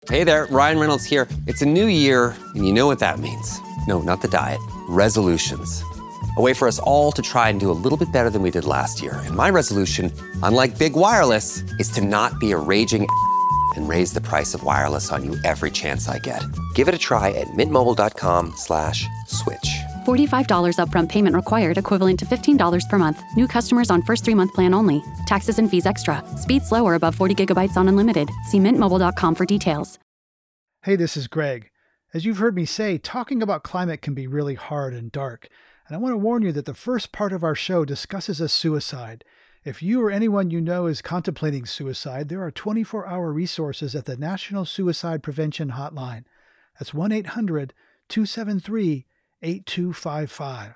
Hey there, Ryan Reynolds here. It's a new year, and you know what that means. No, not the diet. Resolutions. A way for us all to try and do a little bit better than we did last year. And my resolution, unlike Big Wireless, is to not be a raging and raise the price of wireless on you every chance I get. Give it a try at mintmobile.com/switch. $45 upfront payment required, equivalent to $15 per month. New customers on first 3-month plan only. Taxes and fees extra. Speed slower above 40 gigabytes on unlimited. See mintmobile.com for details. Hey, this is Greg. As you've heard me say, talking about climate can be really hard and dark. And I want to warn you that the first part of our show discusses a suicide. If you or anyone you know is contemplating suicide, there are 24-hour resources at the National Suicide Prevention Hotline. That's 1-800-273-8255.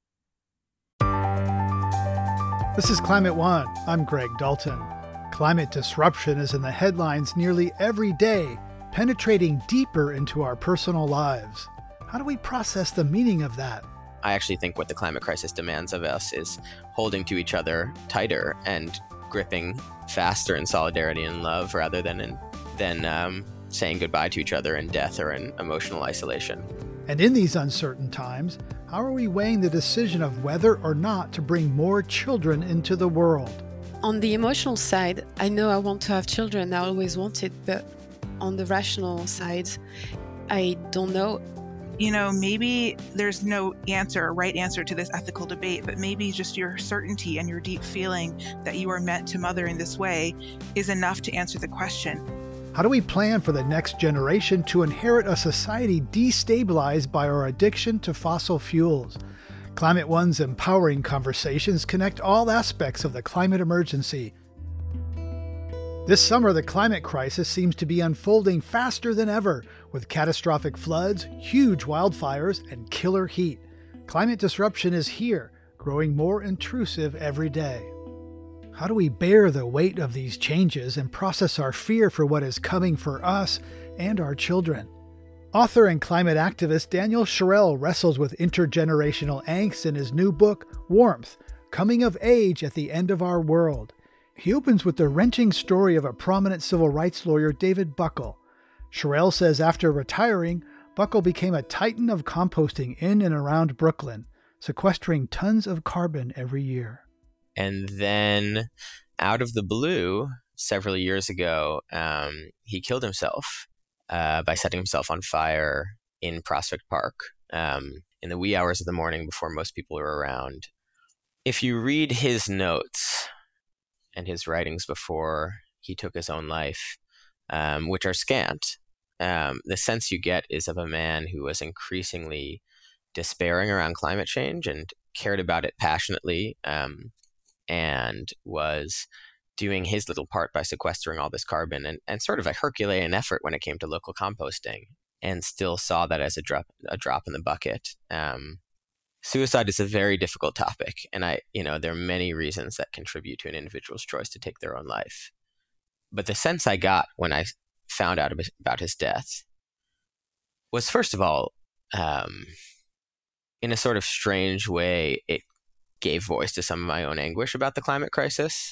This is Climate One. I'm Greg Dalton. Climate disruption is in the headlines nearly every day, penetrating deeper into our personal lives. How do we process the meaning of that? I actually think what the climate crisis demands of us is holding to each other tighter and gripping faster in solidarity and love rather than saying goodbye to each other in death or in emotional isolation. And in these uncertain times, how are we weighing the decision of whether or not to bring more children into the world? On the emotional side, I know I want to have children. I always wanted, but on the rational side, I don't know. You know, maybe there's no right answer to this ethical debate, but maybe just your certainty and your deep feeling that you are meant to mother in this way is enough to answer the question. How do we plan for the next generation to inherit a society destabilized by our addiction to fossil fuels? Climate One's empowering conversations connect all aspects of the climate emergency. This summer, the climate crisis seems to be unfolding faster than ever, with catastrophic floods, huge wildfires, and killer heat. Climate disruption is here, growing more intrusive every day. How do we bear the weight of these changes and process our fear for what is coming for us and our children? Author and climate activist Daniel Sherrill wrestles with intergenerational angst in his new book, Warmth: Coming of Age at the End of Our World. He opens with the wrenching story of a prominent civil rights lawyer, David Buckle. Sherrill says after retiring, Buckle became a titan of composting in and around Brooklyn, sequestering tons of carbon every year. And then out of the blue, several years ago, he killed himself by setting himself on fire in Prospect Park in the wee hours of the morning before most people were around. If you read his notes and his writings before he took his own life, which are scant, the sense you get is of a man who was increasingly despairing around climate change and cared about it passionately, and was doing his little part by sequestering all this carbon and sort of a Herculean effort when it came to local composting, and still saw that as a drop in the bucket. Suicide is a very difficult topic, and there are many reasons that contribute to an individual's choice to take their own life. But the sense I got when I found out about his death was, first of all, in a sort of strange way, it gave voice to some of my own anguish about the climate crisis.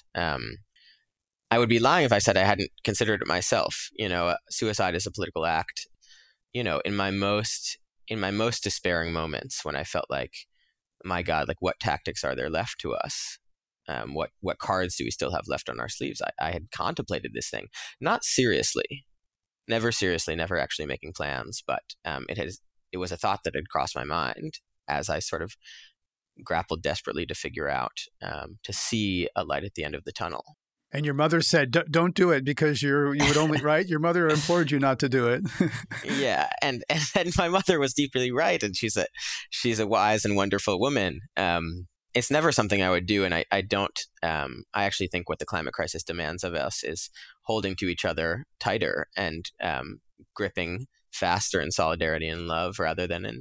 I would be lying if I said I hadn't considered it myself. Suicide is a political act. In my most despairing moments, when I felt like, my God, like, what tactics are there left to us? What cards do we still have left on our sleeves? I had contemplated this thing, not seriously, never actually making plans, but it was a thought that had crossed my mind as I sort of grappled desperately to figure out, to see a light at the end of the tunnel. And your mother said, don't do it because you would only, right? Your mother implored you not to do it. Yeah. And my mother was deeply right. And she's a wise and wonderful woman. It's never something I would do. And I actually think what the climate crisis demands of us is holding to each other tighter and gripping faster in solidarity and love rather than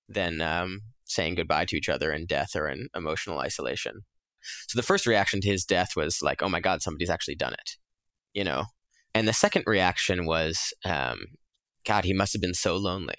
saying goodbye to each other in death or in emotional isolation. So the first reaction to his death was like, oh my God, somebody's actually done it, And the second reaction was, God, he must have been so lonely,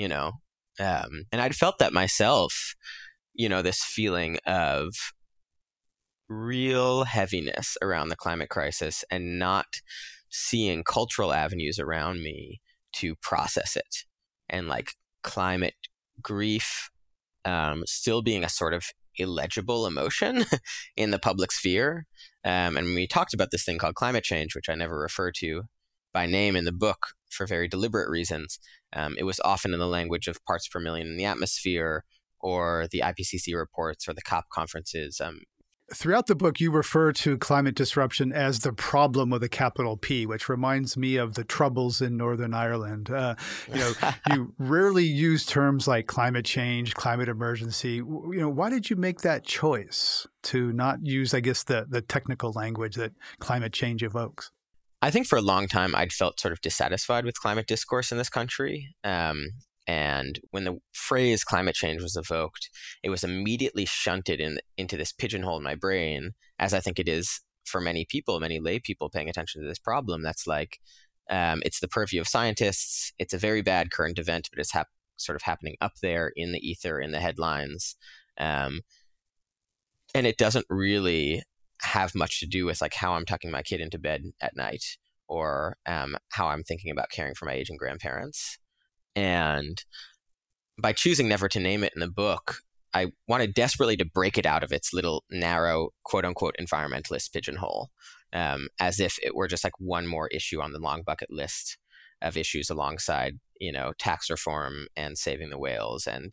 And I'd felt that myself, this feeling of real heaviness around the climate crisis and not seeing cultural avenues around me to process it, and like climate grief still being a sort of illegible emotion in the public sphere. And we talked about this thing called climate change, which I never refer to by name in the book for very deliberate reasons. It was often in the language of parts per million in the atmosphere, or the IPCC reports, or the COP conferences. Throughout the book, you refer to climate disruption as the problem with a capital P, which reminds me of the Troubles in Northern Ireland. You rarely use terms like climate change, climate emergency. Why did you make that choice to not use, I guess, the technical language that climate change evokes? I think for a long time, I'd felt sort of dissatisfied with climate discourse in this country. And when the phrase climate change was evoked, it was immediately shunted into this pigeonhole in my brain, as I think it is for many people, many lay people paying attention to this problem. That's like, it's the purview of scientists. It's a very bad current event, but it's sort of happening up there in the ether, in the headlines. And it doesn't really have much to do with like how I'm tucking my kid into bed at night, or how I'm thinking about caring for my aging grandparents. And by choosing never to name it in the book, I wanted desperately to break it out of its little narrow, quote unquote, environmentalist pigeonhole, as if it were just like one more issue on the long bucket list of issues alongside, tax reform and saving the whales and,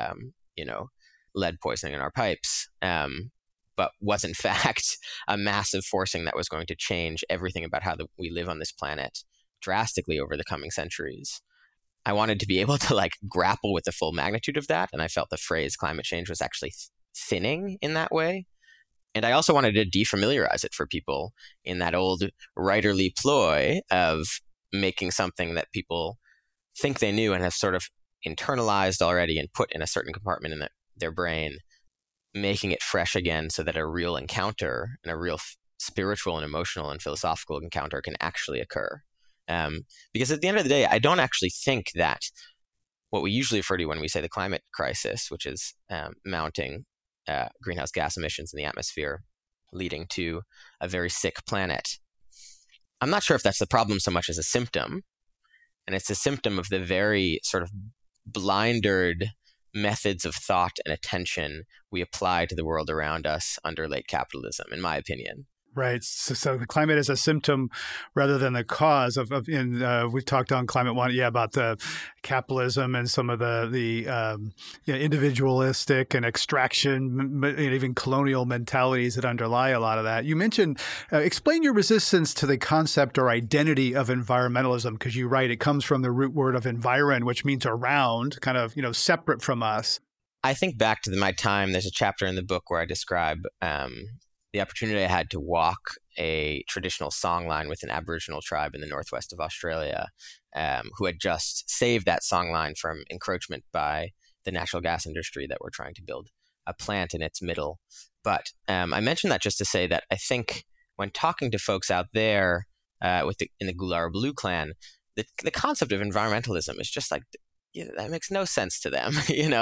lead poisoning in our pipes. But was in fact a massive forcing that was going to change everything about how we live on this planet drastically over the coming centuries. I wanted to be able to like grapple with the full magnitude of that. And I felt the phrase climate change was actually thinning in that way. And I also wanted to defamiliarize it for people in that old writerly ploy of making something that people think they knew and have sort of internalized already and put in a certain compartment in their brain, making it fresh again so that a real encounter and a real spiritual and emotional and philosophical encounter can actually occur. Because at the end of the day, I don't actually think that what we usually refer to when we say the climate crisis, which is mounting greenhouse gas emissions in the atmosphere, leading to a very sick planet. I'm not sure if that's the problem so much as a symptom. And it's a symptom of the very sort of blindered methods of thought and attention we apply to the world around us under late capitalism, in my opinion. Right. So the climate is a symptom rather than the cause we've talked on Climate One, about the capitalism and some of the individualistic and extraction, and even colonial mentalities that underlie a lot of that. You mentioned, explain your resistance to the concept or identity of environmentalism, because you write it comes from the root word of environ, which means around, kind of, separate from us. I think back to my time, there's a chapter in the book where I describe the opportunity I had to walk a traditional songline with an Aboriginal tribe in the northwest of Australia, who had just saved that songline from encroachment by the natural gas industry that were trying to build a plant in its middle. But I mention that just to say that I think when talking to folks out there in the Gullar Blue clan, the concept of environmentalism is just like, that makes no sense to them.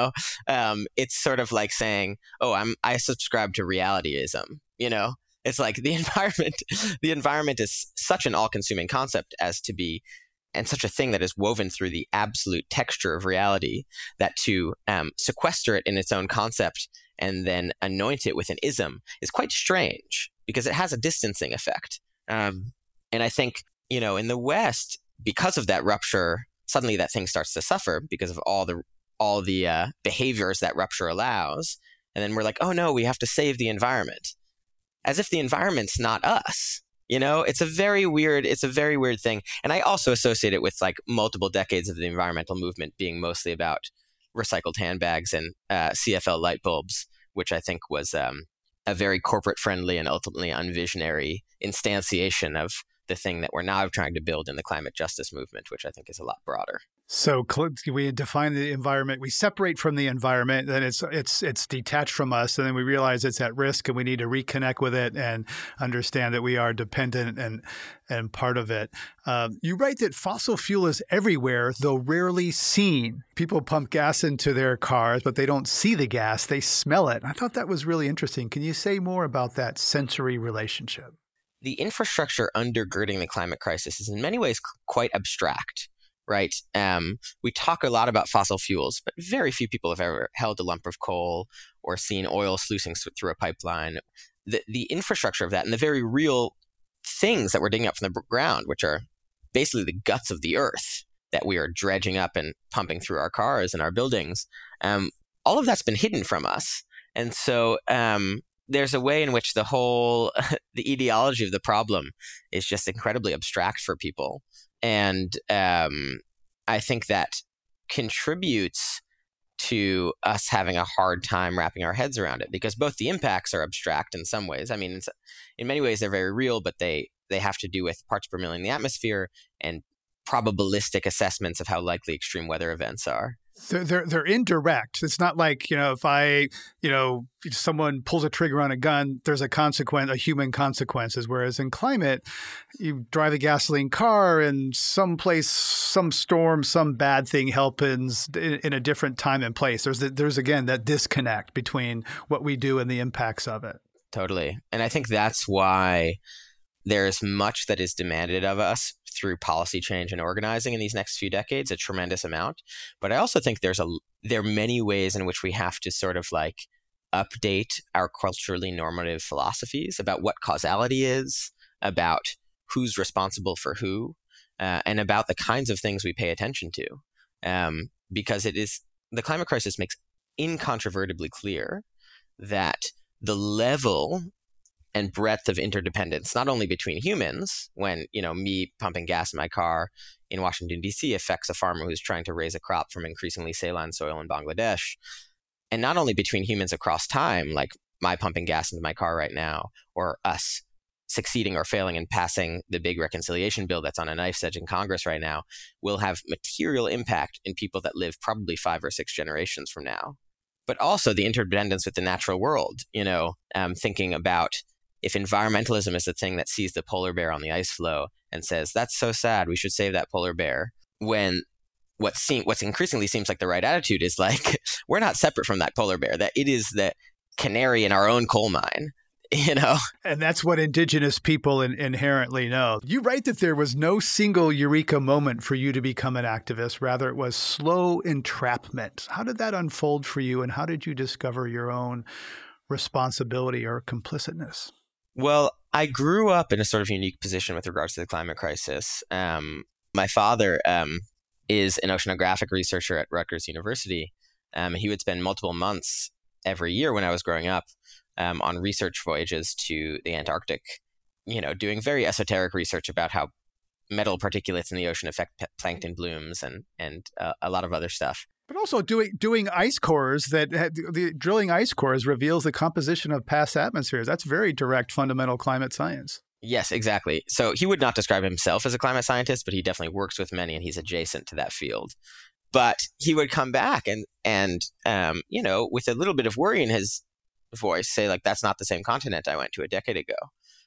It's sort of like saying, I subscribe to realityism. It's like the environment is such an all-consuming concept as to be, and such a thing that is woven through the absolute texture of reality, that to sequester it in its own concept and then anoint it with an ism is quite strange, because it has a distancing effect. And I think, in the West, because of that rupture, suddenly that thing starts to suffer because of all the behaviors that rupture allows. And then we're like, oh no, we have to save the environment. As if the environment's not us. It's a very weird thing. And I also associate it with like multiple decades of the environmental movement being mostly about recycled handbags and CFL light bulbs, which I think was a very corporate friendly and ultimately unvisionary instantiation of the thing that we're now trying to build in the climate justice movement, which I think is a lot broader. So we define the environment, we separate from the environment, then it's detached from us, and then we realize it's at risk and we need to reconnect with it and understand that we are dependent and part of it. You write that fossil fuel is everywhere, though rarely seen. People pump gas into their cars, but they don't see the gas, they smell it. I thought that was really interesting. Can you say more about that sensory relationship? the infrastructure undergirding the climate crisis is in many ways quite abstract, right? We talk a lot about fossil fuels, but very few people have ever held a lump of coal or seen oil sluicing through a pipeline. The infrastructure of that and the very real things that we're digging up from the ground, which are basically the guts of the earth that we are dredging up and pumping through our cars and our buildings, all of that's been hidden from us. And so there's a way in which the whole, the ideology of the problem is just incredibly abstract for people. And I think that contributes to us having a hard time wrapping our heads around it, because both the impacts are abstract in some ways. I mean, in many ways, they're very real, but they have to do with parts per million in the atmosphere and probabilistic assessments of how likely extreme weather events are. They're indirect. It's not like, if someone pulls a trigger on a gun, there's a consequence, a human consequences. Whereas in climate, you drive a gasoline car and someplace, some storm, some bad thing happens in a different time and place. There's again, that disconnect between what we do and the impacts of it. Totally. And I think that's why there's much that is demanded of us through policy change and organizing in these next few decades, a tremendous amount. But I also think there are many ways in which we have to sort of like update our culturally normative philosophies about what causality is, about who's responsible for who, and about the kinds of things we pay attention to. Because the climate crisis makes incontrovertibly clear that the level and breadth of interdependence, not only between humans, when, me pumping gas in my car in Washington, D.C. affects a farmer who's trying to raise a crop from increasingly saline soil in Bangladesh, and not only between humans across time, like my pumping gas into my car right now, or us succeeding or failing in passing the big reconciliation bill that's on a knife's edge in Congress right now, will have material impact in people that live probably 5 or 6 generations from now. But also the interdependence with the natural world, thinking about if environmentalism is the thing that sees the polar bear on the ice floe and says, that's so sad, we should save that polar bear, when what's increasingly seems like the right attitude is like, we're not separate from that polar bear, that it is the canary in our own coal mine, And that's what indigenous people inherently know. You write that there was no single eureka moment for you to become an activist. Rather, it was slow entrapment. How did that unfold for you, and how did you discover your own responsibility or complicitness? Well, I grew up in a sort of unique position with regards to the climate crisis. My father is an oceanographic researcher at Rutgers University. He would spend multiple months every year when I was growing up on research voyages to the Antarctic, doing very esoteric research about how metal particulates in the ocean affect plankton blooms and a lot of other stuff. But also doing ice cores drilling ice cores reveals the composition of past atmospheres. That's very direct fundamental climate science. Yes, exactly. So he would not describe himself as a climate scientist, but he definitely works with many and he's adjacent to that field. But he would come back and with a little bit of worry in his voice, say like, that's not the same continent I went to a decade ago.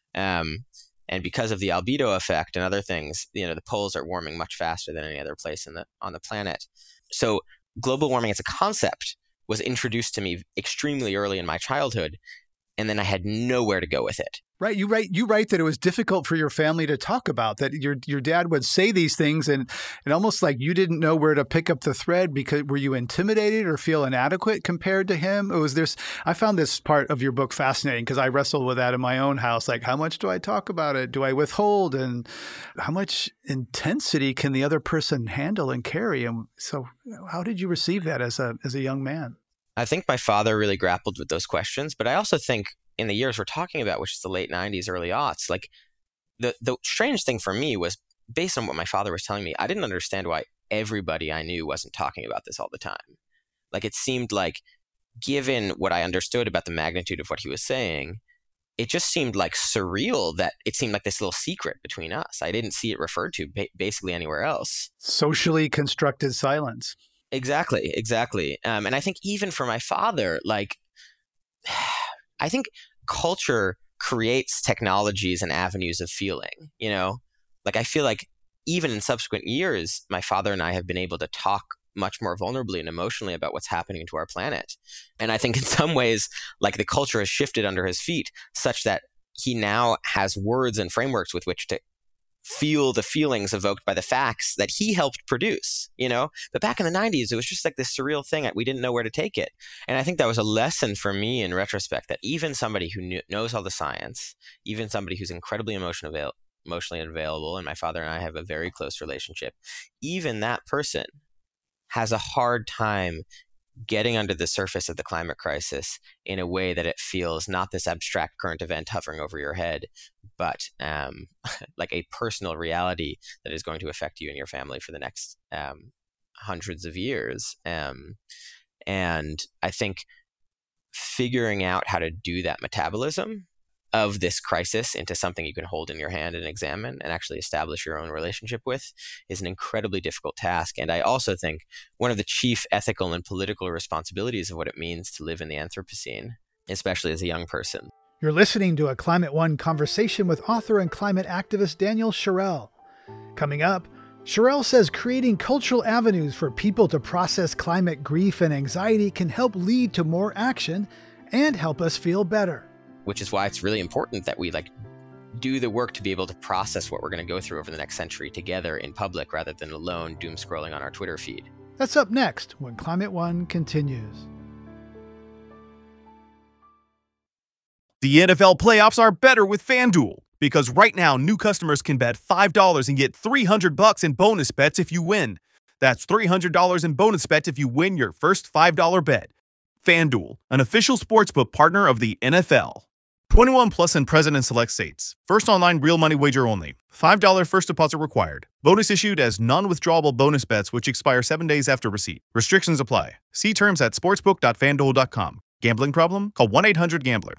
And because of the albedo effect and other things, the poles are warming much faster than any other place on the planet. So global warming as a concept was introduced to me extremely early in my childhood, and then I had nowhere to go with it. Right. You write that it was difficult for your family to talk about, that your dad would say these things and almost like you didn't know where to pick up the thread, because were you intimidated or feel inadequate compared to him? I found this part of your book fascinating because I wrestled with that in my own house. Like, how much do I talk about it? Do I withhold? And how much intensity can the other person handle and carry? And so how did you receive that as a young man? I think my father really grappled with those questions, but I also think in the years we're talking about, which is the late 90s, early aughts, like the strange thing for me was, based on what my father was telling me, I didn't understand why everybody I knew wasn't talking about this all the time. Like, it seemed like, given what I understood about the magnitude of what he was saying, it just seemed like surreal that it seemed like this little secret between us. I didn't see it referred to basically anywhere else. Socially constructed silence. Exactly. And I think even for my father, like, I think culture creates technologies and avenues of feeling, Like, I feel like even in subsequent years, my father and I have been able to talk much more vulnerably and emotionally about what's happening to our planet. And I think in some ways, like, the culture has shifted under his feet such that he now has words and frameworks with which to feel the feelings evoked by the facts that he helped produce, But back in the 90s, it was just like this surreal thing. We didn't know where to take it. And I think that was a lesson for me in retrospect, that even somebody who knows all the science, even somebody who's incredibly emotionally available, and my father and I have a very close relationship, even that person has a hard time getting under the surface of the climate crisis in a way that it feels not this abstract current event hovering over your head, but like a personal reality that is going to affect you and your family for the next hundreds of years. And I think figuring out how to do that metabolism of this crisis into something you can hold in your hand and examine and actually establish your own relationship with is an incredibly difficult task. And I also think one of the chief ethical and political responsibilities of what it means to live in the Anthropocene, especially as a young person. You're listening to a Climate One conversation with author and climate activist Daniel Sherrill. Coming up, Sherrill says creating cultural avenues for people to process climate grief and anxiety can help lead to more action and help us feel better. Which is why it's really important that we do the work to be able to process what we're going to go through over the next century together in public rather than alone doom scrolling on our Twitter feed. That's up next when Climate One continues. The NFL playoffs are better with FanDuel, because right now new customers can bet $5 and get $300 in bonus bets if you win. That's $300 in bonus bets if you win your first $5 bet. FanDuel, an official sportsbook partner of the NFL. 21 plus in present and select states. First online real money wager only. $5 first deposit required. Bonus issued as non-withdrawable bonus bets which expire 7 days after receipt. Restrictions apply. See terms at sportsbook.fanduel.com. Gambling problem? Call 1-800-GAMBLER.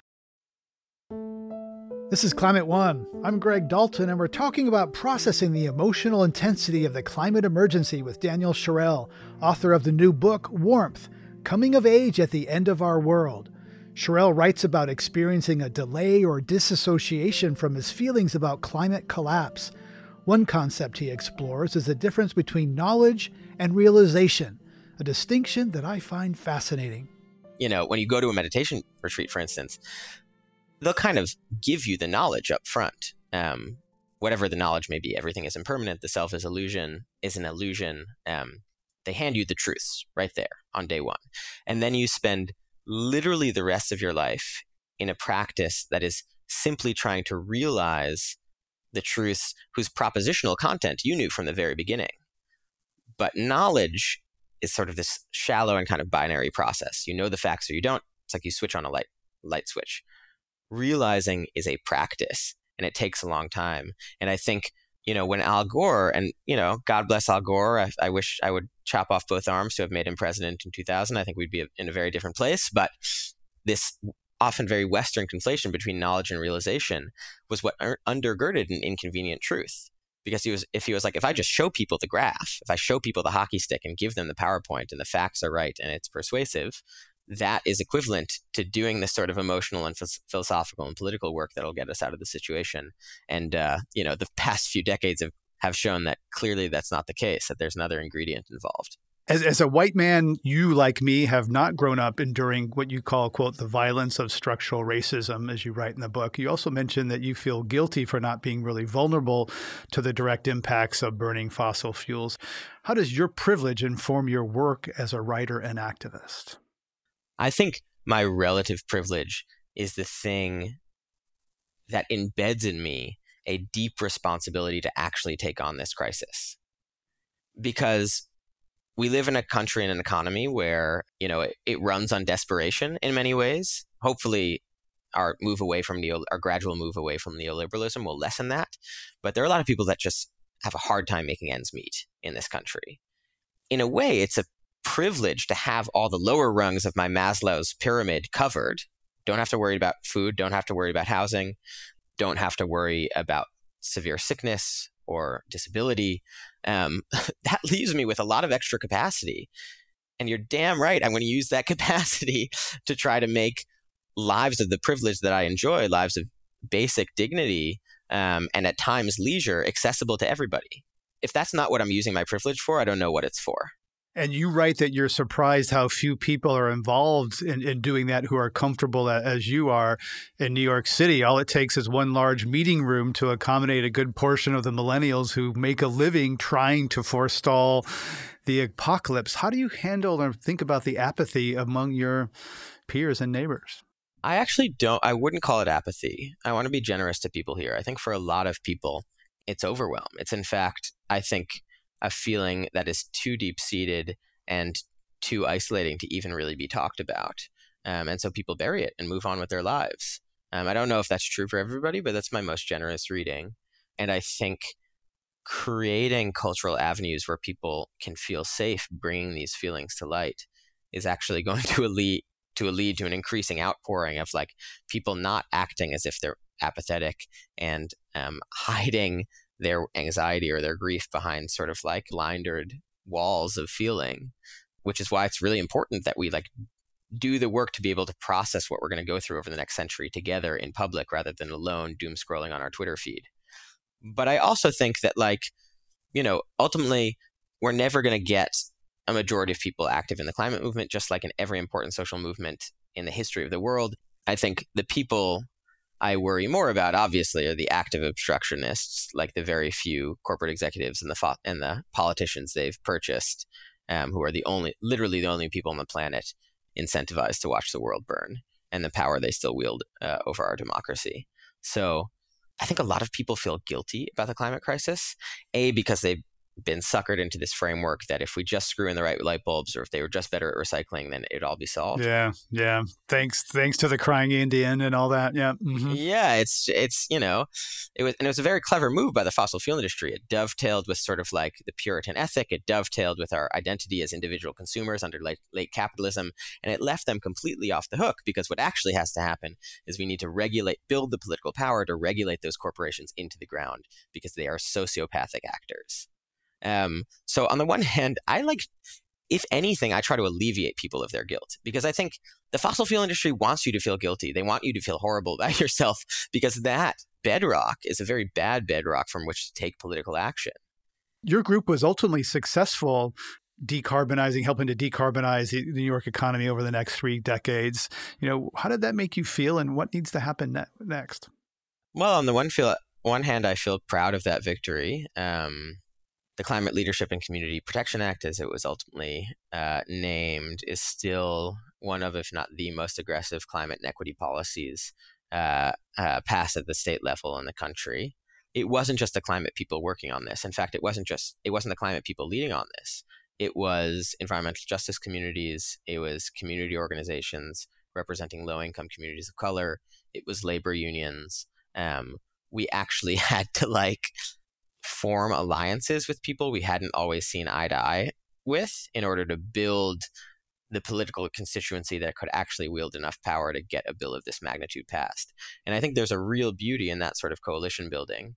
This is Climate One. I'm Greg Dalton, and we're talking about processing the emotional intensity of the climate emergency with Daniel Sherrill, author of the new book, Warmth, Coming of Age at the End of Our World. Sherrill writes about experiencing a delay or disassociation from his feelings about climate collapse. One concept he explores is the difference between knowledge and realization, a distinction that I find fascinating. When you go to a meditation retreat, for instance, they'll kind of give you the knowledge up front. Whatever the knowledge may be, everything is impermanent, the self is an illusion. They hand you the truths right there on day one. And then you spend literally the rest of your life in a practice that is simply trying to realize the truths whose propositional content you knew from the very beginning. But knowledge is sort of this shallow and kind of binary process. You know the facts or you don't. It's like you switch on a light switch. Realizing is a practice, and it takes a long time. And I think, when Al Gore, and, God bless Al Gore, I wish I would chop off both arms to have made him president in 2000. I think we'd be in a very different place. But this often very Western conflation between knowledge and realization was what undergirded an inconvenient truth. Because if I just show people the graph, if I show people the hockey stick and give them the PowerPoint and the facts are right and it's persuasive, that is equivalent to doing this sort of emotional and philosophical and political work that'll get us out of the situation. And, the past few decades have shown that clearly that's not the case, that there's another ingredient involved. As a white man, you, like me, have not grown up enduring what you call, quote, the violence of structural racism, as you write in the book. You also mentioned that you feel guilty for not being really vulnerable to the direct impacts of burning fossil fuels. How does your privilege inform your work as a writer and activist? I think my relative privilege is the thing that embeds in me a deep responsibility to actually take on this crisis. Because we live in a country and an economy where, it runs on desperation in many ways. Hopefully, our gradual move away from neoliberalism will lessen that. But there are a lot of people that just have a hard time making ends meet in this country. In a way, it's a privilege to have all the lower rungs of my Maslow's pyramid covered. Don't have to worry about food, don't have to worry about housing, don't have to worry about severe sickness or disability. That leaves me with a lot of extra capacity. And you're damn right, I'm going to use that capacity to try to make lives of the privilege that I enjoy, lives of basic dignity, and at times leisure, accessible to everybody. If that's not what I'm using my privilege for, I don't know what it's for. And you write that you're surprised how few people are involved in doing that who are comfortable as you are in New York City. All it takes is one large meeting room to accommodate a good portion of the millennials who make a living trying to forestall the apocalypse. How do you handle or think about the apathy among your peers and neighbors? I wouldn't call it apathy. I want to be generous to people here. I think for a lot of people, it's overwhelm. It's in fact, I think, a feeling that is too deep-seated and too isolating to even really be talked about. And so people bury it and move on with their lives. I don't know if that's true for everybody, but that's my most generous reading. And I think creating cultural avenues where people can feel safe bringing these feelings to light is actually going to lead to an increasing outpouring of like people not acting as if they're apathetic and hiding their anxiety or their grief behind sort of like lined walls of feeling, which is why it's really important that we like do the work to be able to process what we're going to go through over the next century together in public rather than alone doom scrolling on our Twitter feed. But I also think that like, you know, ultimately we're never going to get a majority of people active in the climate movement, just like in every important social movement in the history of the world. I think the people I worry more about, obviously, are the active obstructionists, like the very few corporate executives and the politicians they've purchased, who are literally the only people on the planet incentivized to watch the world burn, and the power they still wield over our democracy. So I think a lot of people feel guilty about the climate crisis, because they've been suckered into this framework that if we just screw in the right light bulbs or if they were just better at recycling, then it'd all be solved. Yeah. Thanks to the crying Indian and all that. Yeah. Mm-hmm. Yeah. It's it was a very clever move by the fossil fuel industry. It dovetailed with sort of like the Puritan ethic. It dovetailed with our identity as individual consumers under late capitalism, and it left them completely off the hook, because what actually has to happen is we need to build the political power to regulate those corporations into the ground, because they are sociopathic actors. So on the one hand, if anything, I try to alleviate people of their guilt, because I think the fossil fuel industry wants you to feel guilty. They want you to feel horrible about yourself, because that bedrock is a very bad bedrock from which to take political action. Your group was ultimately successful helping to decarbonize the New York economy over the next 3 decades. You know, how did that make you feel, and what needs to happen next? Well, on the one hand, I feel proud of that victory. The Climate Leadership and Community Protection Act, as it was ultimately named, is still one of, if not the most aggressive climate and equity policies passed at the state level in the country. It wasn't just the climate people working on this. In fact, it wasn't the climate people leading on this. It was environmental justice communities. It was community organizations representing low-income communities of color. It was labor unions. We actually had to form alliances with people we hadn't always seen eye to eye with in order to build the political constituency that could actually wield enough power to get a bill of this magnitude passed. And I think there's a real beauty in that sort of coalition building.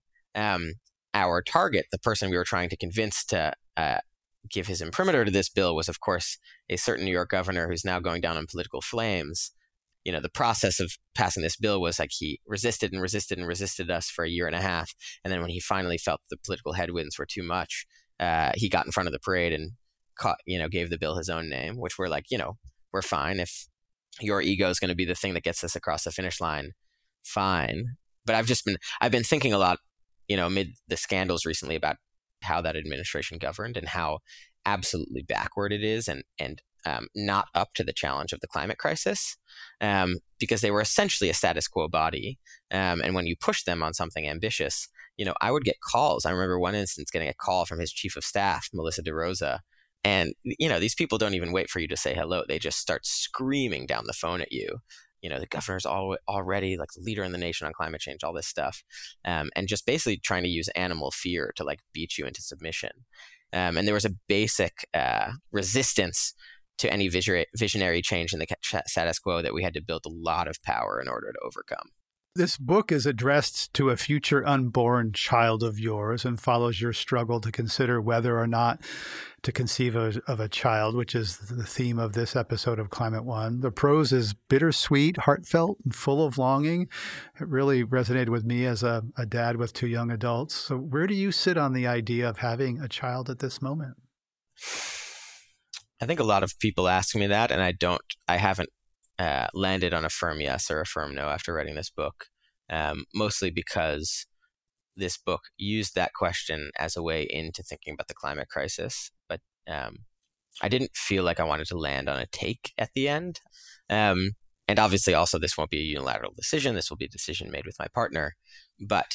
Our target, the person we were trying to convince to give his imprimatur to this bill, was, of course, a certain New York governor who's now going down in political flames. You know, the process of passing this bill was like he resisted us for a year and a half. And then when he finally felt the political headwinds were too much, he got in front of the parade and gave the bill his own name, which we're like, we're fine. If your ego is going to be the thing that gets us across the finish line, fine. But I've been thinking a lot, amid the scandals recently, about how that administration governed and how absolutely backward it is and not up to the challenge of the climate crisis, because they were essentially a status quo body. And when you push them on something ambitious, I would get calls. I remember one instance getting a call from his chief of staff, Melissa DeRosa. And, these people don't even wait for you to say hello. They just start screaming down the phone at you. The governor's already like the leader in the nation on climate change, all this stuff. And just basically trying to use animal fear to beat you into submission. And there was a basic resistance to any visionary change in the status quo that we had to build a lot of power in order to overcome. This book is addressed to a future unborn child of yours and follows your struggle to consider whether or not to conceive of a child, which is the theme of this episode of Climate One. The prose is bittersweet, heartfelt, and full of longing. It really resonated with me as a dad with 2 young adults. So where do you sit on the idea of having a child at this moment? I think a lot of people ask me that, and I haven't landed on a firm yes or a firm no after writing this book, mostly because this book used that question as a way into thinking about the climate crisis. But I didn't feel like I wanted to land on a take at the end. And obviously also this won't be a unilateral decision. This will be a decision made with my partner. But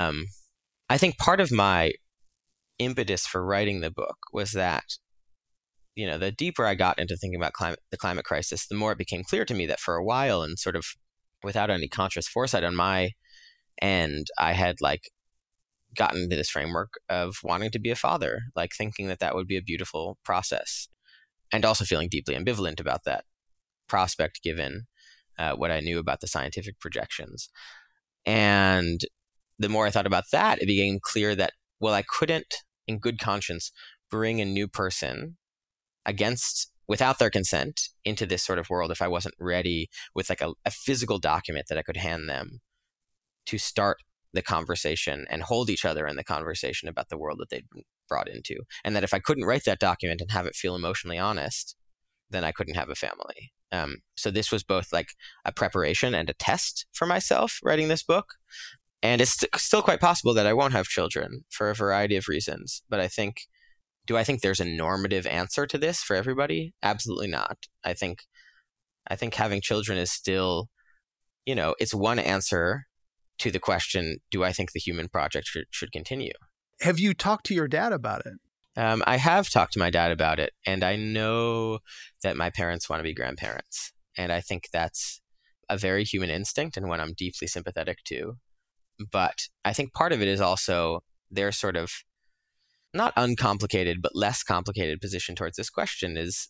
I think part of my impetus for writing the book was that, the deeper I got into thinking about the climate crisis, the more it became clear to me that for a while, and sort of without any conscious foresight on my end, I had gotten into this framework of wanting to be a father, thinking that would be a beautiful process, and also feeling deeply ambivalent about that prospect given what I knew about the scientific projections. And the more I thought about that, it became clear that, I couldn't, in good conscience, bring a new person without their consent into this sort of world if I wasn't ready with a physical document that I could hand them to start the conversation and hold each other in the conversation about the world that they'd been brought into. And that if I couldn't write that document and have it feel emotionally honest, then I couldn't have a family. So this was both a preparation and a test for myself writing this book. And it's still quite possible that I won't have children for a variety of reasons. But do I think there's a normative answer to this for everybody? Absolutely not. I think having children is still, it's one answer to the question, do I think the human project should continue? Have you talked to your dad about it? I have talked to my dad about it, and I know that my parents want to be grandparents. And I think that's a very human instinct and one I'm deeply sympathetic to. But I think part of it is also their sort of not uncomplicated, but less complicated position towards this question is,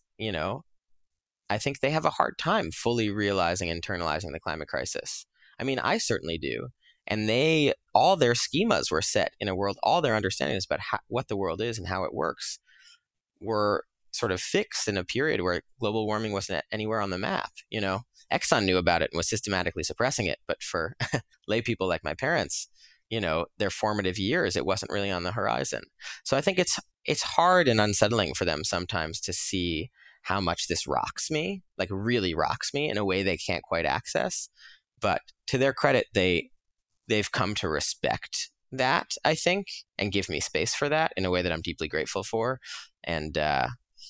I think they have a hard time fully realizing, internalizing the climate crisis. I mean, I certainly do. And all their schemas were set in a world, all their understandings about what the world is and how it works were sort of fixed in a period where global warming wasn't anywhere on the map. Exxon knew about it and was systematically suppressing it. But for lay people like my parents, their formative years, it wasn't really on the horizon. So I think it's hard and unsettling for them sometimes to see how much this rocks me, really rocks me in a way they can't quite access. But to their credit, they've come to respect that, I think, and give me space for that in a way that I'm deeply grateful for, and that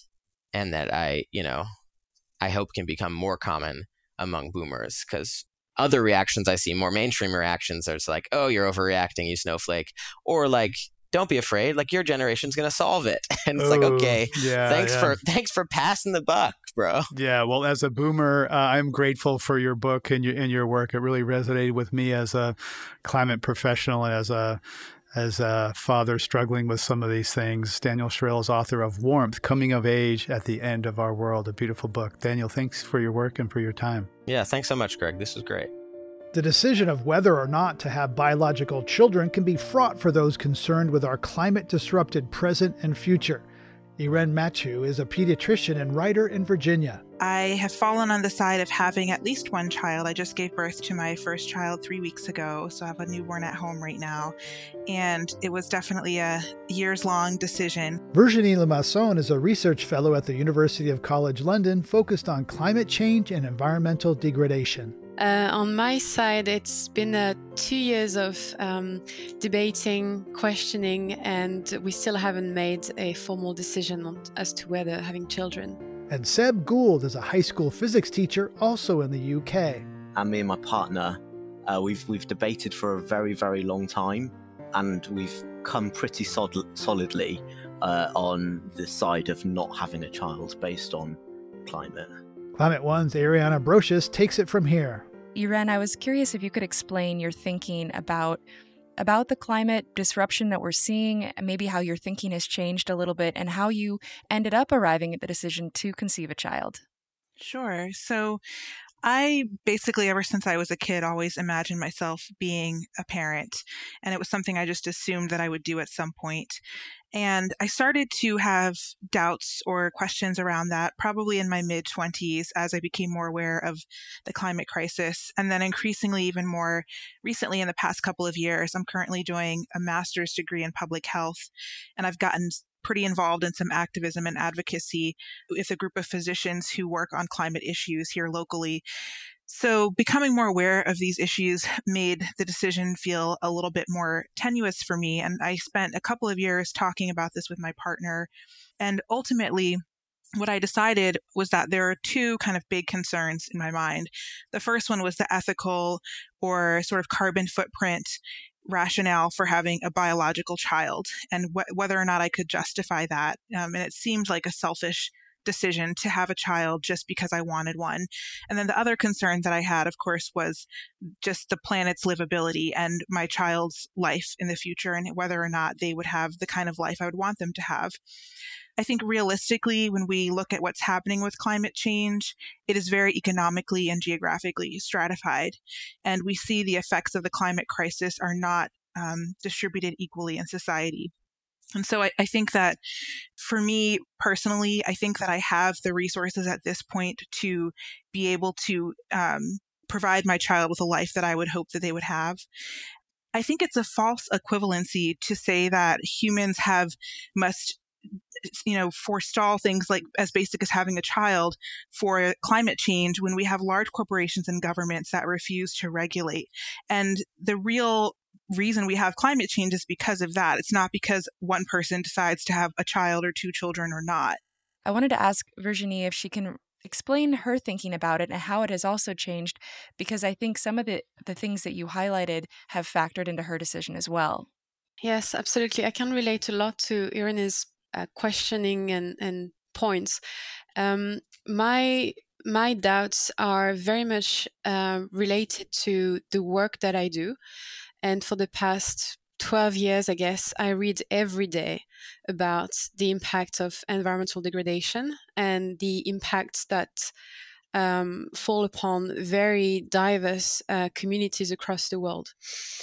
I hope can become more common among boomers, because other reactions I see, more mainstream reactions, are just oh, you're overreacting, you snowflake, or don't be afraid, your generation's gonna solve it. And it's okay, thanks for passing the buck, bro. Yeah, well, as a boomer, I'm grateful for your book and your work. It really resonated with me as a climate professional, as a father struggling with some of these things. Daniel Sherrill is author of Warmth, Coming of Age at the End of Our World, a beautiful book. Daniel, thanks for your work and for your time. Yeah, thanks so much, Greg. This was great. The decision of whether or not to have biological children can be fraught for those concerned with our climate-disrupted present and future. Irene Mathieu is a pediatrician and writer in Virginia. I have fallen on the side of having at least one child. I just gave birth to my first child 3 weeks ago, so I have a newborn at home right now. And it was definitely a years-long decision. Virginie Lemasson is a research fellow at the University of College London focused on climate change and environmental degradation. On my side, it's been 2 years of debating, questioning, and we still haven't made a formal decision as to whether having children. And Seb Gould is a high school physics teacher also in the UK. And me and my partner, we've debated for a very, very long time, and we've come pretty solidly on the side of not having a child based on climate. Climate One's Ariana Brocious takes it from here. Irene, I was curious if you could explain your thinking about the climate disruption that we're seeing, maybe how your thinking has changed a little bit, and how you ended up arriving at the decision to conceive a child. Sure. So I basically, ever since I was a kid, always imagined myself being a parent. And it was something I just assumed that I would do at some point. And I started to have doubts or questions around that probably in my mid-20s as I became more aware of the climate crisis. And then increasingly, even more recently in the past couple of years, I'm currently doing a master's degree in public health. And I've gotten pretty involved in some activism and advocacy with a group of physicians who work on climate issues here locally. So becoming more aware of these issues made the decision feel a little bit more tenuous for me. And I spent a couple of years talking about this with my partner. And ultimately, what I decided was that there are two kind of big concerns in my mind. The first one was the ethical or sort of carbon footprint rationale for having a biological child and whether or not I could justify that. And it seemed like a selfish decision to have a child just because I wanted one. And then the other concern that I had, of course, was just the planet's livability and my child's life in the future and whether or not they would have the kind of life I would want them to have. I think realistically, when we look at what's happening with climate change, it is very economically and geographically stratified. And we see the effects of the climate crisis are not distributed equally in society. And so I think that for me personally, I think that I have the resources at this point to be able to provide my child with a life that I would hope that they would have. I think it's a false equivalency to say that humans must forestall things like as basic as having a child for climate change when we have large corporations and governments that refuse to regulate. And the real reason we have climate change is because of that. It's not because one person decides to have a child or two children or not. I wanted to ask Virginie if she can explain her thinking about it and how it has also changed, because I think some of the things that you highlighted have factored into her decision as well. Yes, absolutely. I can relate a lot to Irene's questioning and points. My doubts are very much related to the work that I do. And for the past 12 years, I guess, I read every day about the impact of environmental degradation and the impacts that fall upon very diverse communities across the world.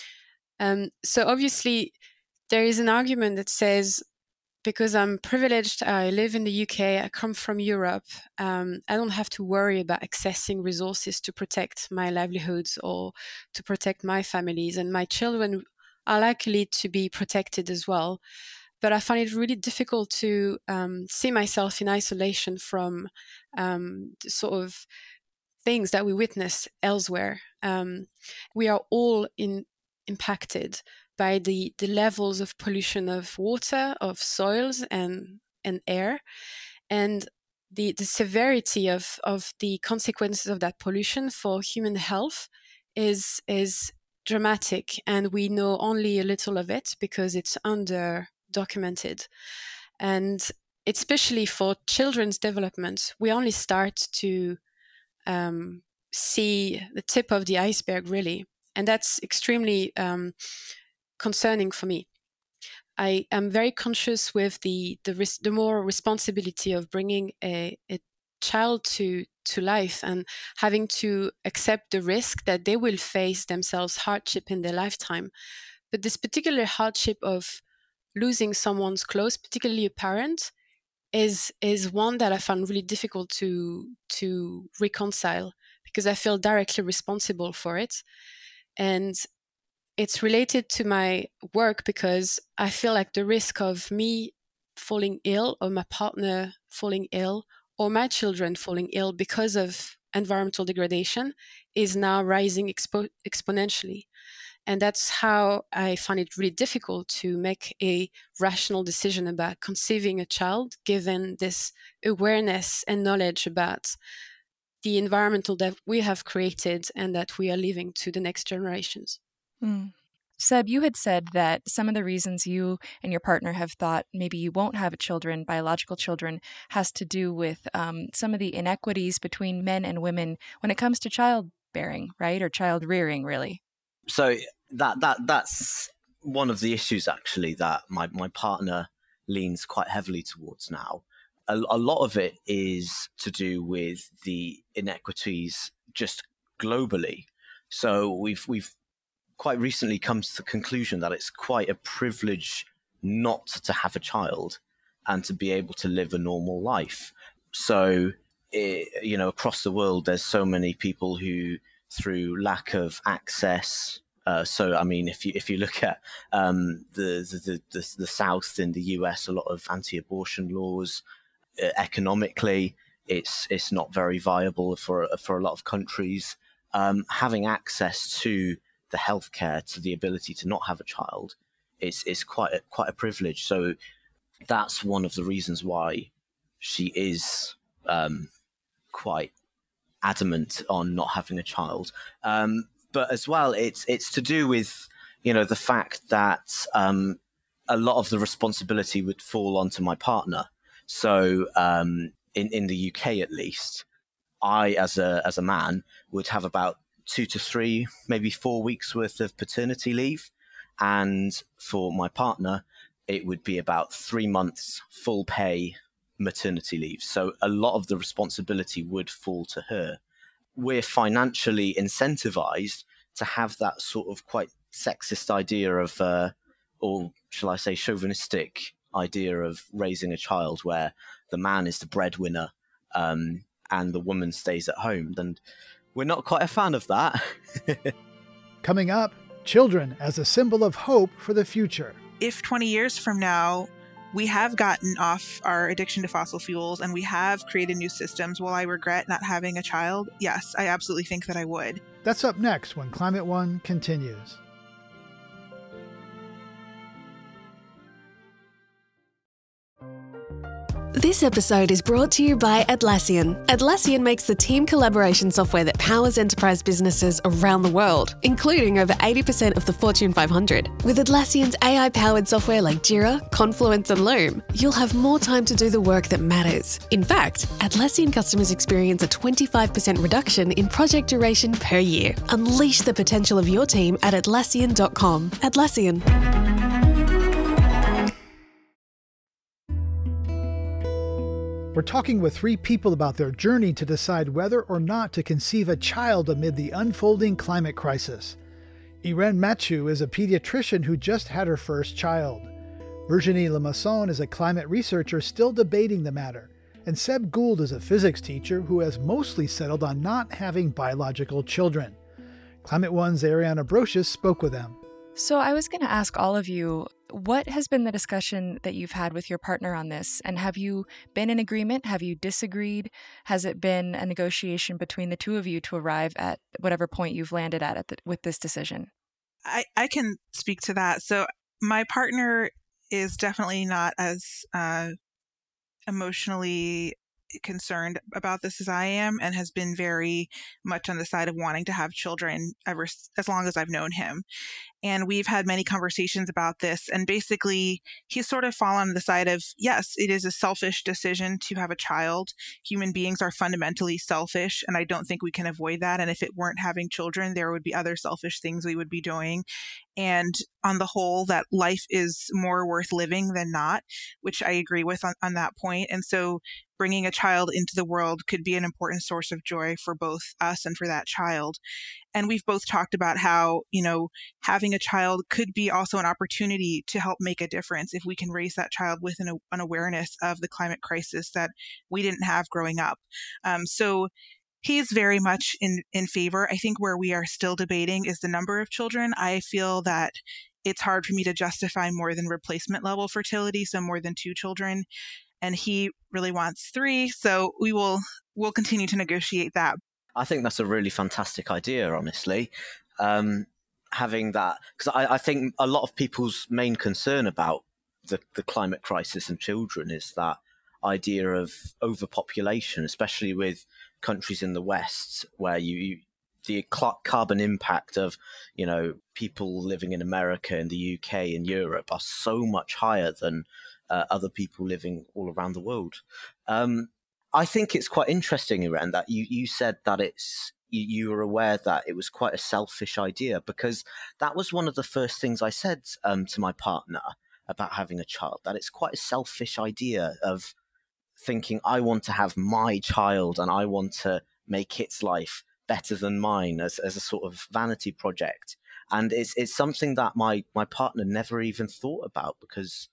So obviously, there is an argument that says, because I'm privileged, I live in the UK, I come from Europe, I don't have to worry about accessing resources to protect my livelihoods or to protect my families, and my children are likely to be protected as well. But I find it really difficult to see myself in isolation from sort of things that we witness elsewhere. We are all impacted by the levels of pollution of water, of soils and air, and the severity of the consequences of that pollution for human health is dramatic, and we know only a little of it because it's under documented. And especially for children's development, we only start to see the tip of the iceberg, really, and that's extremely concerning for me. I am very conscious with the more responsibility of bringing a child to life and having to accept the risk that they will face themselves hardship in their lifetime. But this particular hardship of losing someone's close, particularly a parent, is one that I found really difficult to reconcile because I feel directly responsible for it. And it's related to my work because I feel like the risk of me falling ill or my partner falling ill or my children falling ill because of environmental degradation is now rising exponentially. And that's how I find it really difficult to make a rational decision about conceiving a child, given this awareness and knowledge about the environmental that we have created and that we are leaving to the next generations. Seb, you had said that some of the reasons you and your partner have thought maybe you won't have biological children, has to do with some of the inequities between men and women when it comes to childbearing, right? Or child rearing, really. So that's one of the issues, actually, that my partner leans quite heavily towards now. A lot of it is to do with the inequities just globally. So we've quite recently come to the conclusion that it's quite a privilege not to have a child and to be able to live a normal life. So, across the world, there's so many people who, through lack of access So, I mean, if you look at the South in the US, a lot of anti-abortion laws, economically, it's not very viable for a lot of countries. Having access to the healthcare, to the ability to not have a child, is quite a privilege. So that's one of the reasons why she is quite adamant on not having a child. But as well, it's to do with, the fact that a lot of the responsibility would fall onto my partner. So in the UK, at least, I, as a man, would have about 2 to 3, maybe 4 weeks worth of paternity leave. And for my partner, it would be about 3 months full pay maternity leave. So a lot of the responsibility would fall to her. We're financially incentivized to have that sort of quite sexist idea of, or shall I say chauvinistic idea of raising a child, where the man is the breadwinner and the woman stays at home. And we're not quite a fan of that. Coming up, children as a symbol of hope for the future. If 20 years from now, we have gotten off our addiction to fossil fuels and we have created new systems, will I regret not having a child? Yes, I absolutely think that I would. That's up next when Climate One continues. This episode is brought to you by Atlassian. Atlassian makes the team collaboration software that powers enterprise businesses around the world, including over 80% of the Fortune 500. With Atlassian's AI-powered software like Jira, Confluence, and Loom, you'll have more time to do the work that matters. In fact, Atlassian customers experience a 25% reduction in project duration per year. Unleash the potential of your team at Atlassian.com. Atlassian. We're talking with 3 people about their journey to decide whether or not to conceive a child amid the unfolding climate crisis. Irene Mathieu is a pediatrician who just had her first child. Virginie Lemasson is a climate researcher still debating the matter. And Seb Gould is a physics teacher who has mostly settled on not having biological children. Climate One's Ariana Brocious spoke with them. So I was going to ask all of you, what has been the discussion that you've had with your partner on this? And have you been in agreement? Have you disagreed? Has it been a negotiation between the two of you to arrive at whatever point you've landed at with this decision? I can speak to that. So my partner is definitely not as emotionally concerned about this as I am, and has been very much on the side of wanting to have children as long as I've known him. And we've had many conversations about this, and basically he's sort of fallen on the side of, yes, it is a selfish decision to have a child. Human beings are fundamentally selfish, and I don't think we can avoid that. And if it weren't having children, there would be other selfish things we would be doing. And on the whole, that life is more worth living than not, which I agree with on that point. And so bringing a child into the world could be an important source of joy for both us and for that child. And we've both talked about how, having a child could be also an opportunity to help make a difference if we can raise that child with an awareness of the climate crisis that we didn't have growing up. So he's very much in favor. I think where we are still debating is the number of children. I feel that it's hard for me to justify more than replacement level fertility, so more than 2 children. And he really wants 3. So we'll continue to negotiate that. I think that's a really fantastic idea, honestly. Having that, because I think a lot of people's main concern about the climate crisis and children is that idea of overpopulation, especially with countries in the West, where the carbon impact of, people living in America and the UK and Europe are so much higher than other people living all around the world. I think it's quite interesting, Irene, that you said that you were aware that it was quite a selfish idea, because that was one of the first things I said to my partner about having a child, that it's quite a selfish idea of thinking, I want to have my child and I want to make its life better than mine as a sort of vanity project. And it's something that my partner never even thought about, because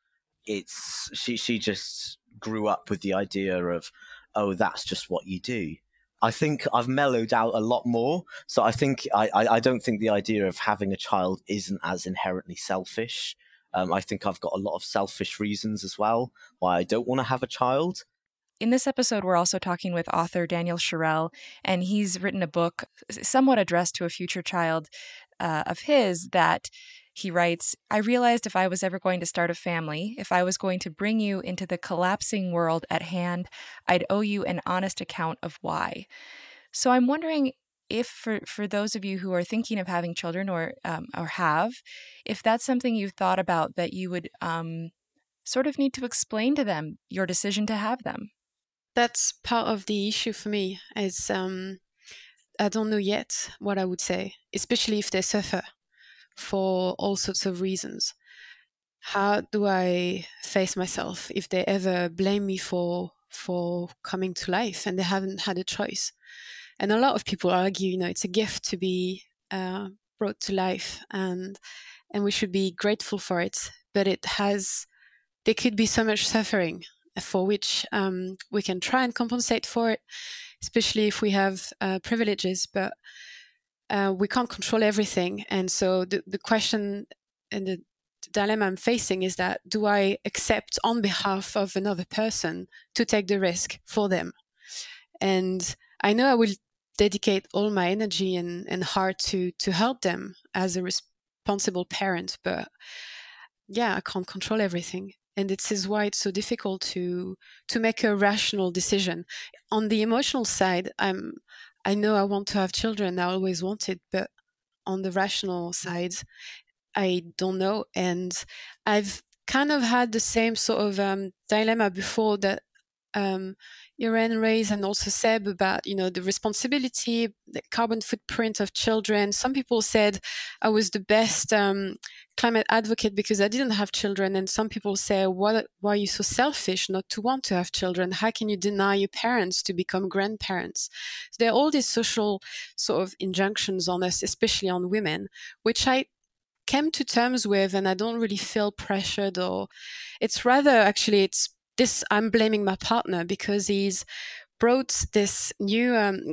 she just grew up with the idea of, oh, that's just what you do. I think I've mellowed out a lot more. So I think I don't think the idea of having a child isn't as inherently selfish. I think I've got a lot of selfish reasons as well why I don't want to have a child. In this episode, we're also talking with author Daniel Sherrill, and he's written a book somewhat addressed to a future child of his that he writes, "I realized if I was ever going to start a family, if I was going to bring you into the collapsing world at hand, I'd owe you an honest account of why." So I'm wondering if for those of you who are thinking of having children or have, if that's something you've thought about that you would sort of need to explain to them your decision to have them. That's part of the issue for me is I don't know yet what I would say, especially if they suffer for all sorts of reasons. How do I face myself if they ever blame me for coming to life and they haven't had a choice? And a lot of people argue, it's a gift to be brought to life, and we should be grateful for it. But there could be so much suffering for which we can try and compensate for it, especially if we have privileges, but we can't control everything. And so the question and the dilemma I'm facing is that, do I accept on behalf of another person to take the risk for them? And I know I will dedicate all my energy and heart to help them as a responsible parent, but yeah, I can't control everything. And this is why it's so difficult to make a rational decision. On the emotional side, I know I want to have children. I always wanted, but on the rational side, I don't know. And I've kind of had the same sort of dilemma before that Irene raised, and also Seb, about the responsibility, the carbon footprint of children. Some people said I was the best climate advocate because I didn't have children, and some people say, why are you so selfish not to want to have children? How can you deny your parents to become grandparents? So there are all these social sort of injunctions on us, especially on women, which I came to terms with, and I don't really feel pressured, or it's rather actually I'm blaming my partner because he's brought this new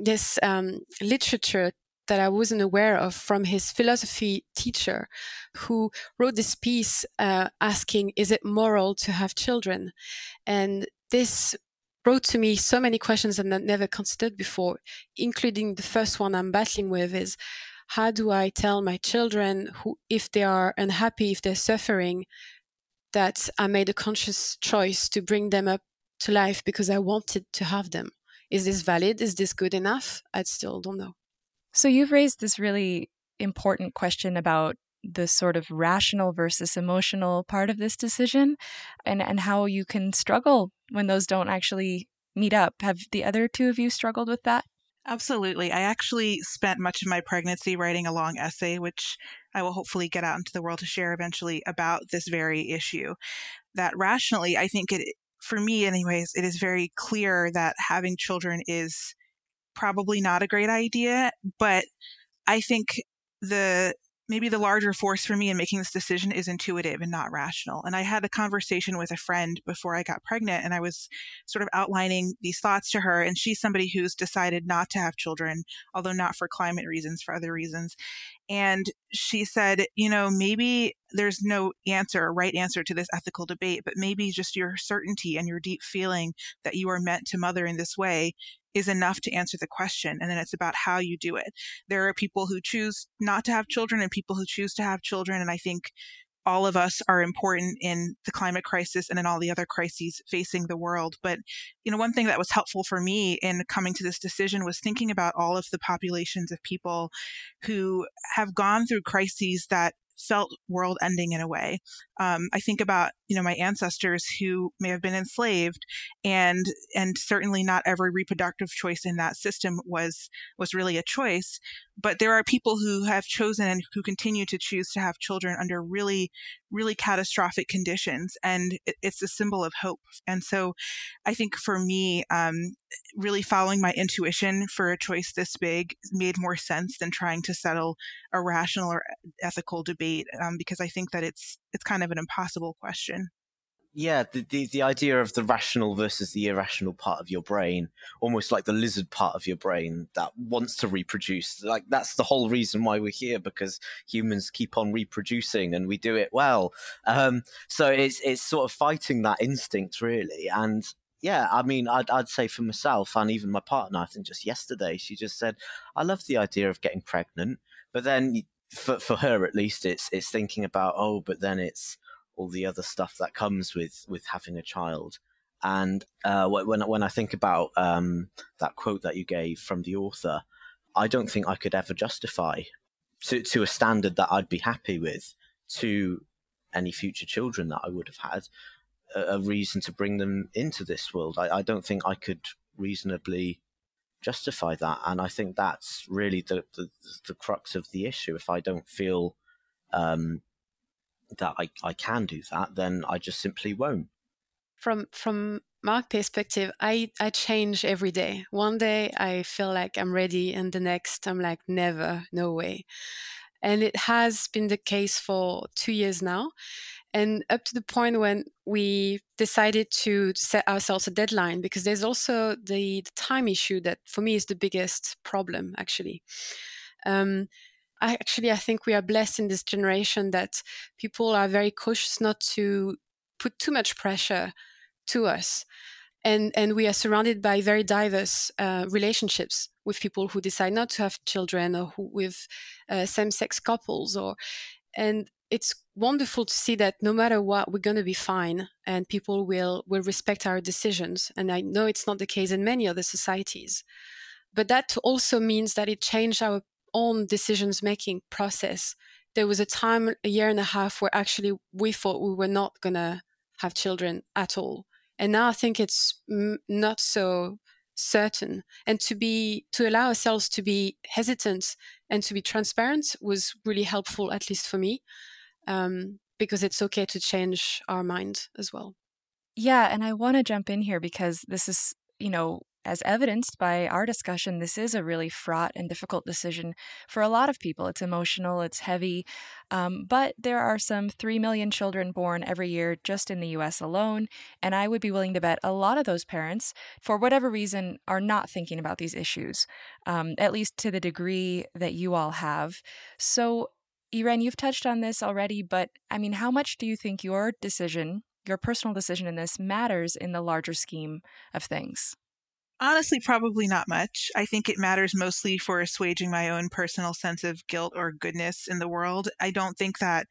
literature that I wasn't aware of from his philosophy teacher, who wrote this piece asking, is it moral to have children? And this brought to me so many questions that I'd never considered before, including the first one I'm battling with is, how do I tell my children who, if they are unhappy, if they're suffering, that I made a conscious choice to bring them up to life because I wanted to have them? Is this valid? Is this good enough? I still don't know. So you've raised this really important question about the sort of rational versus emotional part of this decision, and how you can struggle when those don't actually meet up. Have the other two of you struggled with that? Absolutely. I actually spent much of my pregnancy writing a long essay, which I will hopefully get out into the world to share eventually, about this very issue. That rationally, I think for me anyways, it is very clear that having children is probably not a great idea, but I think maybe the larger force for me in making this decision is intuitive and not rational. And I had a conversation with a friend before I got pregnant, and I was sort of outlining these thoughts to her. And she's somebody who's decided not to have children, although not for climate reasons, for other reasons. And she said, maybe there's no right answer to this ethical debate, but maybe just your certainty and your deep feeling that you are meant to mother in this way is enough to answer the question. And then it's about how you do it. There are people who choose not to have children and people who choose to have children. And I think all of us are important in the climate crisis and in all the other crises facing the world. But, one thing that was helpful for me in coming to this decision was thinking about all of the populations of people who have gone through crises that felt world ending in a way. I think about, my ancestors who may have been enslaved, and certainly not every reproductive choice in that system was really a choice. But there are people who have chosen and who continue to choose to have children under really, really catastrophic conditions. And it's a symbol of hope. And so I think for me, really following my intuition for a choice this big made more sense than trying to settle a rational or ethical debate, because I think that it's kind of an impossible question. Yeah, the idea of the rational versus the irrational part of your brain, almost like the lizard part of your brain that wants to reproduce. Like, that's the whole reason why we're here, because humans keep on reproducing and we do it well. So it's sort of fighting that instinct, really. And yeah, I mean, I'd say for myself and even my partner, I think just yesterday, she just said, I love the idea of getting pregnant. But then for her, at least, it's thinking about, oh, but then it's all the other stuff that comes with having a child. And when I think about that quote that you gave from the author, I don't think I could ever justify to a standard that I'd be happy with to any future children that I would have had a reason to bring them into this world. I don't think I could reasonably justify that. And I think that's really the crux of the issue. If I don't feel that I can do that, then I just simply won't. From my perspective, I change every day. One day I feel like I'm ready, and the next I'm like, never, no way. And it has been the case for 2 years now. And up to the point when we decided to set ourselves a deadline, because there's also the time issue that for me is the biggest problem, actually. I think we are blessed in this generation that people are very cautious not to put too much pressure to us. And we are surrounded by very diverse relationships with people who decide not to have children, or with same-sex couples. And it's wonderful to see that no matter what, we're going to be fine, and people will respect our decisions. And I know it's not the case in many other societies. But that also means that it changed our own decisions-making process. There was a time, a year and a half, where actually we thought we were not going to have children at all. And now I think it's not so certain. And to allow ourselves to be hesitant and to be transparent was really helpful, at least for me, because it's okay to change our mind as well. Yeah, and I want to jump in here because this is, as evidenced by our discussion, this is a really fraught and difficult decision for a lot of people. It's emotional, it's heavy, but there are some 3 million children born every year just in the US alone, and I would be willing to bet a lot of those parents, for whatever reason, are not thinking about these issues, at least to the degree that you all have. So, Irene, you've touched on this already, but I mean, how much do you think your personal decision in this matters in the larger scheme of things? Honestly, probably not much. I think it matters mostly for assuaging my own personal sense of guilt or goodness in the world. I don't think that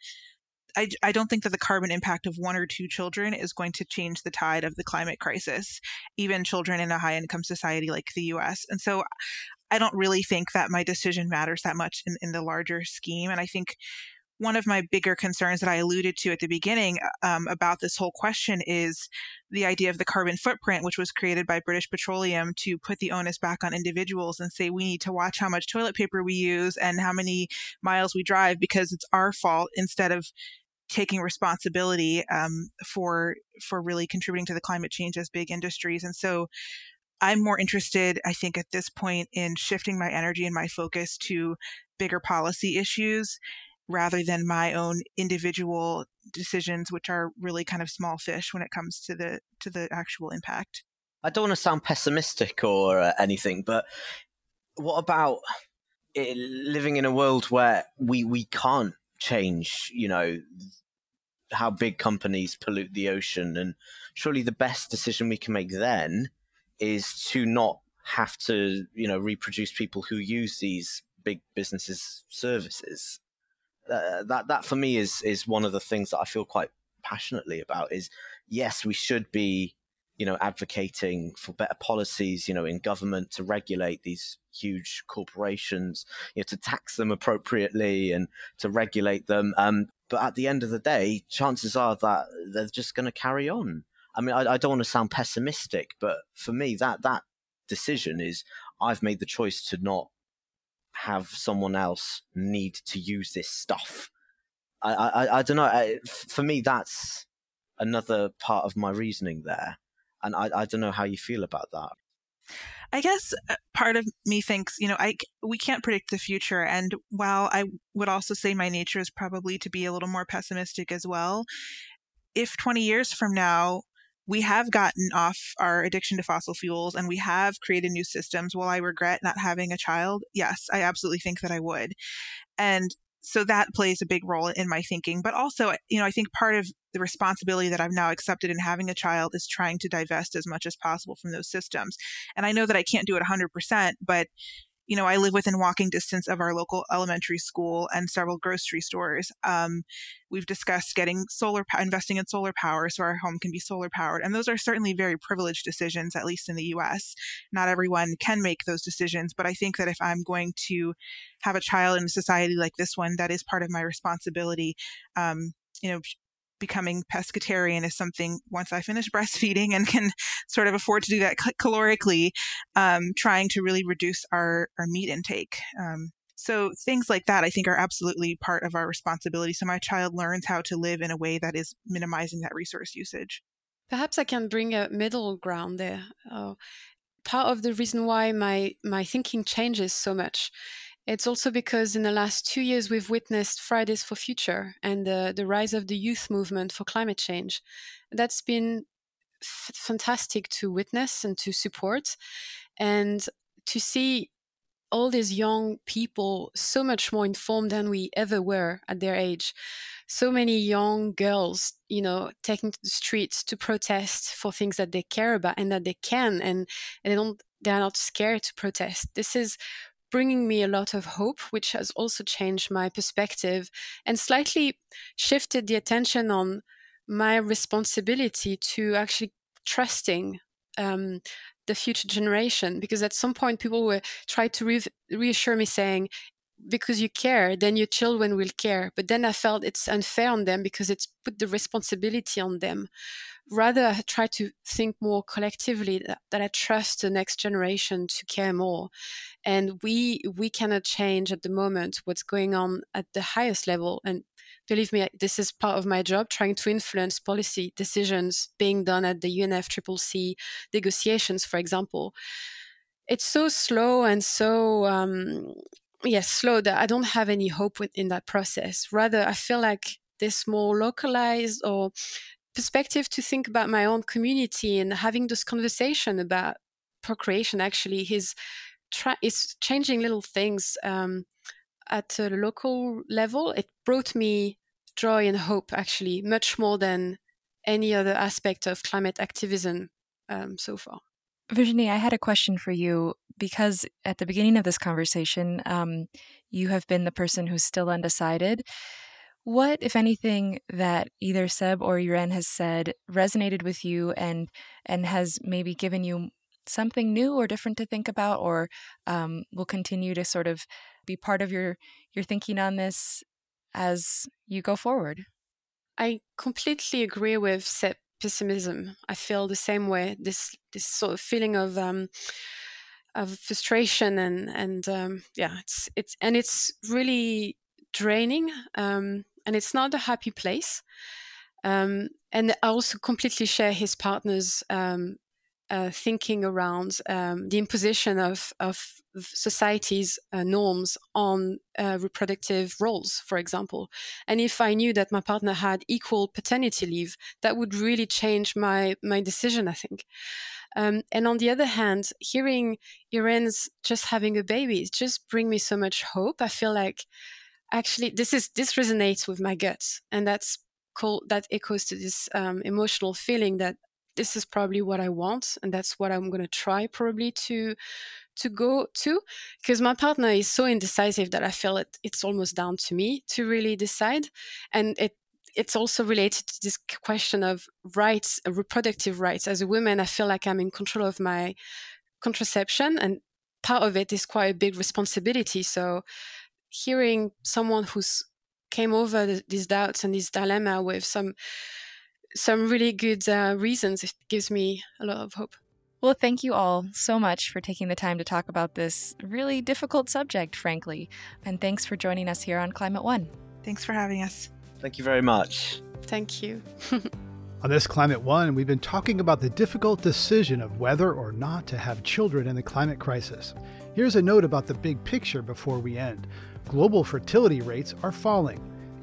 the carbon impact of 1 or 2 children is going to change the tide of the climate crisis, even children in a high-income society like the US. And so I don't really think that my decision matters that much in the larger scheme. And I think one of my bigger concerns that I alluded to at the beginning about this whole question is the idea of the carbon footprint, which was created by British Petroleum to put the onus back on individuals and say we need to watch how much toilet paper we use and how many miles we drive because it's our fault, instead of taking responsibility for really contributing to the climate change as big industries. And so I'm more interested, I think, at this point in shifting my energy and my focus to bigger policy issues rather than my own individual decisions, which are really kind of small fish when it comes to the actual impact. I don't want to sound pessimistic or anything, but what about living in a world where we can't change, how big companies pollute the ocean? And surely the best decision we can make then is to not have to, reproduce people who use these big businesses' services. That for me is one of the things that I feel quite passionately about. Is yes, we should be advocating for better policies in government to regulate these huge corporations, to tax them appropriately and to regulate them, but at the end of the day, chances are that they're just going to carry on. I mean, I don't want to sound pessimistic, but for me that decision is I've made the choice to not have someone else need to use this stuff. I don't know. For me, that's another part of my reasoning there. And I don't know how you feel about that. I guess part of me thinks, we can't predict the future. And while I would also say my nature is probably to be a little more pessimistic as well, if 20 years from now, we have gotten off our addiction to fossil fuels and we have created new systems, will I regret not having a child? Yes, I absolutely think that I would. And so that plays a big role in my thinking. But also, I think part of the responsibility that I've now accepted in having a child is trying to divest as much as possible from those systems. And I know that I can't do it 100%, but I live within walking distance of our local elementary school and several grocery stores. We've discussed investing in solar power so our home can be solar powered. And those are certainly very privileged decisions, at least in the US. Not everyone can make those decisions. But I think that if I'm going to have a child in a society like this one, that is part of my responsibility. Becoming pescatarian is something, once I finish breastfeeding and can sort of afford to do that calorically, trying to really reduce our meat intake. So things like that, I think, are absolutely part of our responsibility. So my child learns how to live in a way that is minimizing that resource usage. Perhaps I can bring a middle ground there. Part of the reason why my thinking changes so much, it's also because in the last 2 years, we've witnessed Fridays for Future and the rise of the youth movement for climate change. That's been fantastic to witness and to support, and to see all these young people so much more informed than we ever were at their age. So many young girls, taking to the streets to protest for things that they care about and that they can, and they're not scared to protest. This is bringing me a lot of hope, which has also changed my perspective and slightly shifted the attention on my responsibility to actually trusting the future generation. Because at some point, people were trying to reassure me, saying, because you care, then your children will care. But then I felt it's unfair on them because it's put the responsibility on them. Rather, I try to think more collectively, that I trust the next generation to care more. And we cannot change at the moment what's going on at the highest level. And believe me, this is part of my job, trying to influence policy decisions being done at the UNFCCC negotiations, for example. It's so slow and so slow that I don't have any hope in that process. Rather, I feel like this more localized or perspective to think about my own community and having this conversation about procreation actually is changing little things at a local level. It brought me joy and hope, actually, much more than any other aspect of climate activism so far. Virginie, I had a question for you, because at the beginning of this conversation, you have been the person who's still undecided. What, if anything, that either Seb or Irene has said resonated with you and has maybe given you something new or different to think about, or will continue to sort of be part of your thinking on this as you go forward? I completely agree with Seb's pessimism. I feel the same way. This sort of feeling of frustration and it's really draining. And it's not a happy place. And I also completely share his partner's thinking around the imposition of society's norms on reproductive roles, for example. And if I knew that my partner had equal paternity leave, that would really change my decision, I think. And on the other hand, hearing Irene's just having a baby, it just brings me so much hope. I feel like actually this resonates with my gut, and that echoes to this emotional feeling that this is probably what I want, and that's what I'm going to try probably to go to, because my partner is so indecisive that I feel it's almost down to me to really decide. And it's also related to this question of rights, reproductive rights. As a woman, I feel like I'm in control of my contraception, and part of it is quite a big responsibility. So hearing someone who's came over these doubts and this dilemma with some really good reasons, it gives me a lot of hope. Well, thank you all so much for taking the time to talk about this really difficult subject, frankly. And thanks for joining us here on Climate One. Thanks for having us. Thank you very much. Thank you. On this Climate One, we've been talking about the difficult decision of whether or not to have children in the climate crisis. Here's a note about the big picture before we end. Global fertility rates are falling.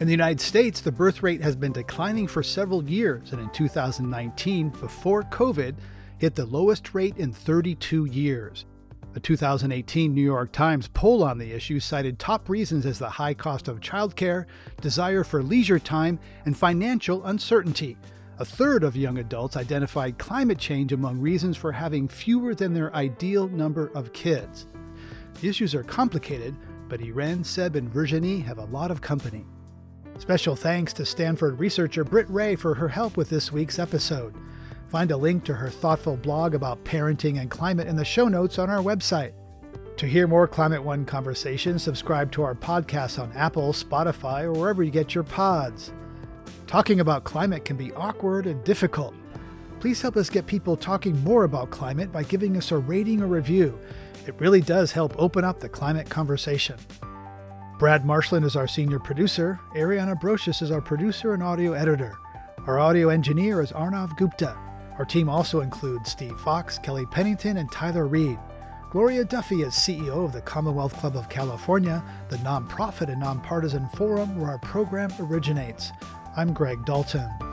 In the United States, the birth rate has been declining for several years, and in 2019, before COVID, hit the lowest rate in 32 years. A 2018 New York Times poll on the issue cited top reasons as the high cost of childcare, desire for leisure time, and financial uncertainty. A third of young adults identified climate change among reasons for having fewer than their ideal number of kids. The issues are complicated, but Irene, Seb, and Virginie have a lot of company. Special thanks to Stanford researcher Britt Ray for her help with this week's episode. Find a link to her thoughtful blog about parenting and climate in the show notes on our website. To hear more Climate One conversations, subscribe to our podcast on Apple, Spotify, or wherever you get your pods. Talking about climate can be awkward and difficult. Please help us get people talking more about climate by giving us a rating or review. It really does help open up the climate conversation. Brad Marshland is our senior producer. Ariana Brocious is our producer and audio editor. Our audio engineer is Arnav Gupta. Our team also includes Steve Fox, Kelly Pennington, and Tyler Reed. Gloria Duffy is CEO of the Commonwealth Club of California, the nonprofit and nonpartisan forum where our program originates. I'm Greg Dalton.